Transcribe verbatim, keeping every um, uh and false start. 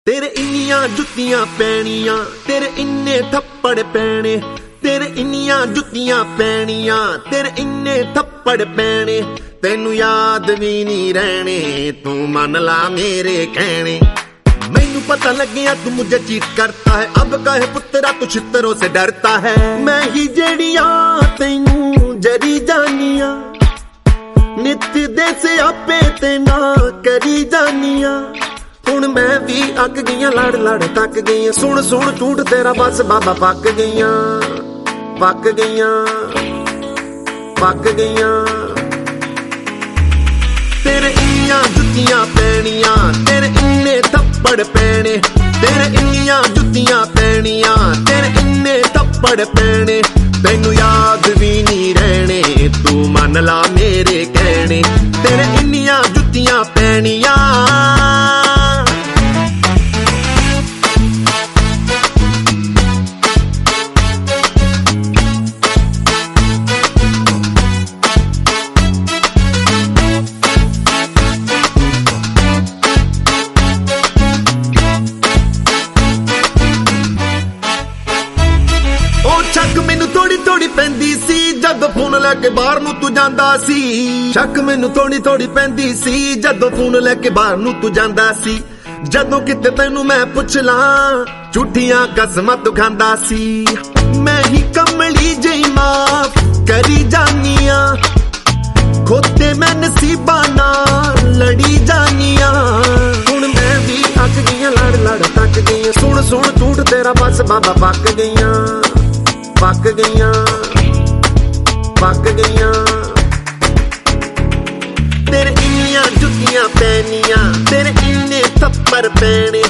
तेरे इन्नियां जुत्तियां पैनियां, तेरे इन्ने थप्पड़ पैने, तेरे इन्नियां जुत्तियां पैनियां, तेरे इन्ने थप्पड़ पैने, तेनू याद भी नहीं रहने, तू मन ला मेरे कहने। मैनू पता लग गया तू मुझे चीट करता है, अब कहे पुत्रा तू छित्तरों से डरता है। मैं ही जेड़िया तैनू जरी जानिया, नित दे से आपे ते ना करी जानिया। हुण मैं भी अक गईया, लड़ लड़ तक गईया, सुन सुन झूठ तेरा बस बाबा पक गईया, पक गईया, पक गईया। तेरे इन्नियां जुत्तियां पैनियां, तेरे इन्ने थप्पड़ पैने, तेरे इन्नियां जुत्तियां पैनियां, तेरे इन्ने थप्पड़ पैने, तैनू याद भी नहीं रहने, तू मन ला मेरे कहने। तेरे इन्नियां जुत्तियां पैनियां, शक मैनू थोड़ी थोड़ी पैंदी सी जदों फोन लैके बाहर नू तू जांदा सी। शक मैनू थोड़ी थोड़ी पैंदी सी जदों फोन लैके बाहर नू तू जांदा सी। जदों किते तैनू मैं पुछ ला झूठियां कसमां तू खांदा सी। मैं ही कमली जई माफ करी जानिया, खोते मैं नसीबां नाल लड़ी जानिया। हुण मैं भी अक गईया, लड़ लड़ तक गईया, सुन सुन झूठ तेरा बस बाबा पक गईया, पक गईया, पक गईया। तेरे इन्नियां जुत्तियां पैनियां, तेरे इन्ने थप्पड़ पैने,